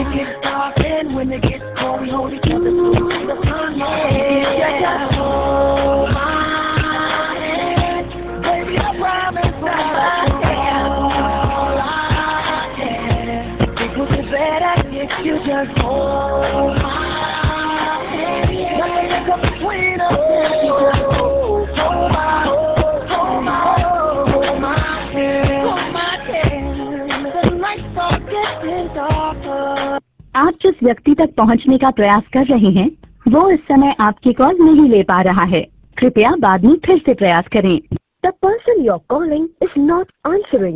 get dark and when it gets cold, we hold each other through the sun. Yeah, just hold my hand, baby. I promise that I can. All I can. It would be better if you just hold my hand. Nothing comes between us if you just hold my hand. Hold my hand. The lights are getting darker. आप जिस व्यक्ति तक पहुंचने का प्रयास कर रहे हैं वो इस समय आपकी कॉल नहीं ले पा रहा है। कृपया बाद में फिर से प्रयास करें। The person you're calling is not answering.